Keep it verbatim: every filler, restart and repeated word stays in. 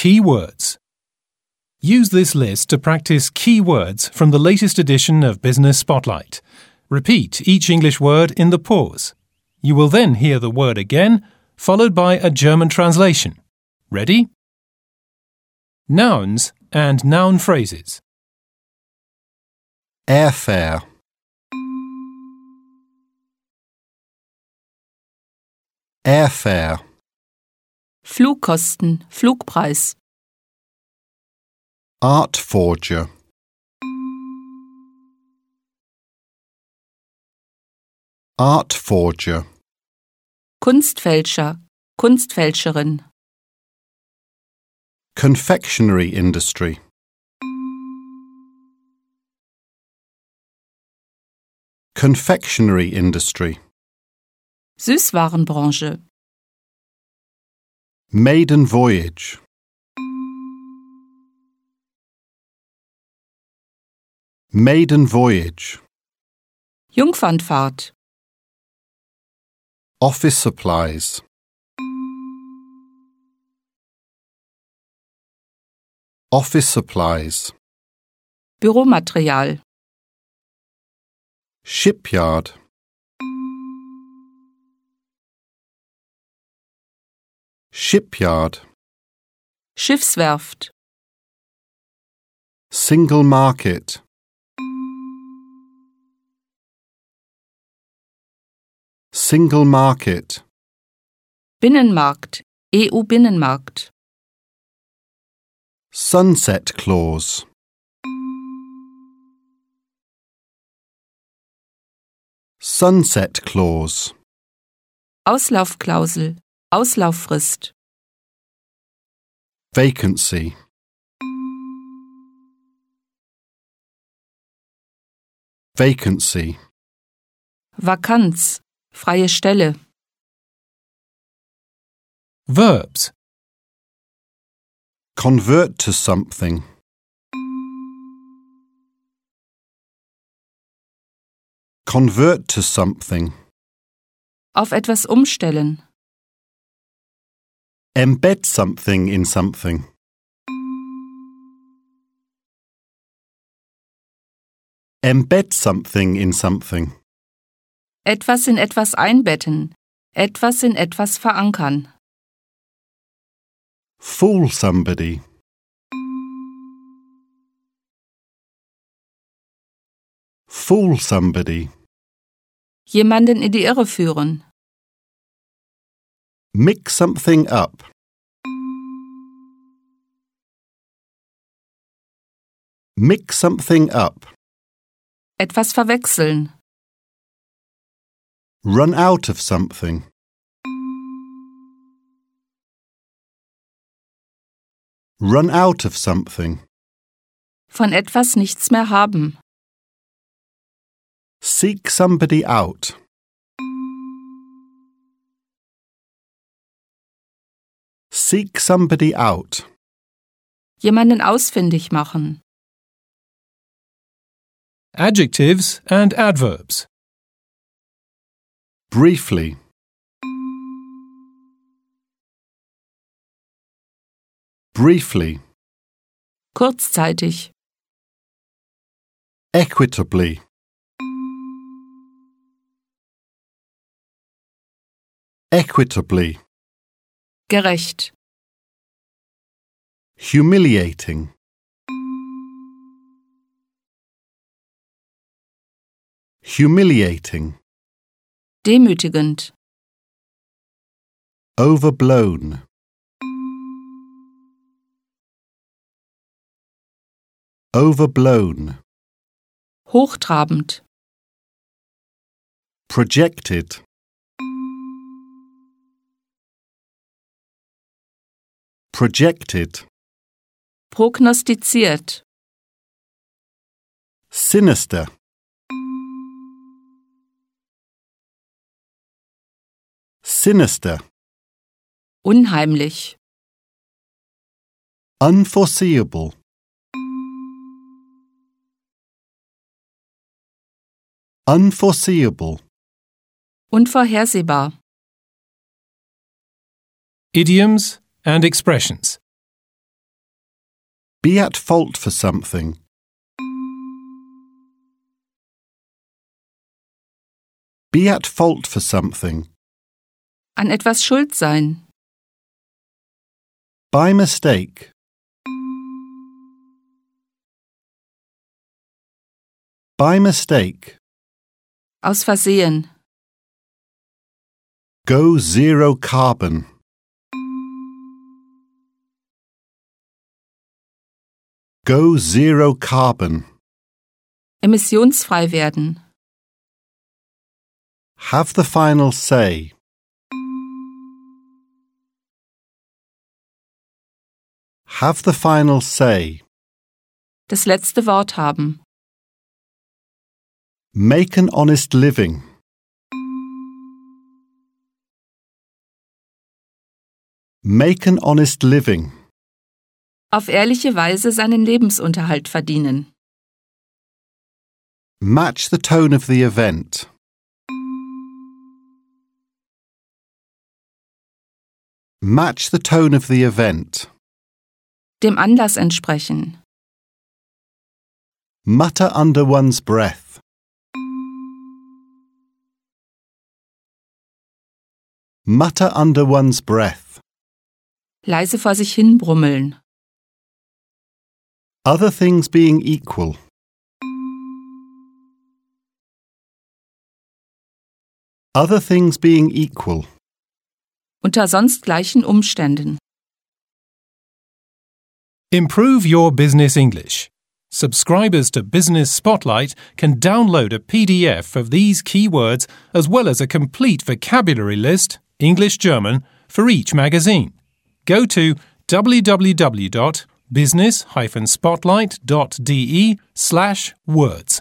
key words. Use this list to practice key words from the latest edition of Business Spotlight. Repeat each English word in the pause. You will then hear the word again, followed by a German translation. Ready? Nouns and noun phrases. Airfare. Airfare. Flugkosten, Flugpreis. Art forger. Art forger. Kunstfälscher, Kunstfälscherin. Confectionery industry. Confectionery industry. Süßwarenbranche. Maiden voyage. Maiden voyage. Jungfernfahrt. Office supplies. Office supplies. Büromaterial. Shipyard. Shipyard. Schiffswerft. Single market. Single market. Binnenmarkt, E U-Binnenmarkt. Sunset clause. Sunset clause. Auslaufklausel, Auslauffrist. Vacancy. Vacancy. Vakanz, freie Stelle. Verbs. Convert to something. Convert to something. Auf etwas umstellen. Embed something in something. Embed something in something. Etwas in etwas einbetten. Etwas in etwas verankern. Fool somebody. Fool somebody. Jemanden in die Irre führen. Mix something up. Mix something up. Etwas verwechseln. Run out of something. Run out of something. Von etwas nichts mehr haben. Seek somebody out. Seek somebody out. Jemanden ausfindig machen. Adjectives and adverbs. Briefly. Briefly. Kurzzeitig. Equitably. Equitably. Gerecht. Humiliating. Humiliating. Demütigend. Overblown. Overblown. Hochtrabend. Projected. Projected. Prognostiziert. Sinister. Sinister. Unheimlich. Unforeseeable. Unforeseeable. Unvorhersehbar. Idioms and expressions. Be at fault for something. Be at fault for something. An etwas schuld sein. By mistake. By mistake. Aus Versehen. Go zero carbon. Go zero carbon. Emissionsfrei werden. Have the final say. Have the final say. Das letzte Wort haben. Make an honest living. Make an honest living. Auf ehrliche Weise seinen Lebensunterhalt verdienen. Match the tone of the event. Match the tone of the event. Dem Anlass entsprechen. Mutter under one's breath. Mutter under one's breath. Leise vor sich hin brummeln. Other things being equal. Other things being equal. Unter sonst gleichen Umständen. Improve your business English. Subscribers to Business Spotlight can download a P D F of these key words as well as a complete vocabulary list, English-German, for each magazine. Go to w w w dot business dash spotlight dot d e slash words.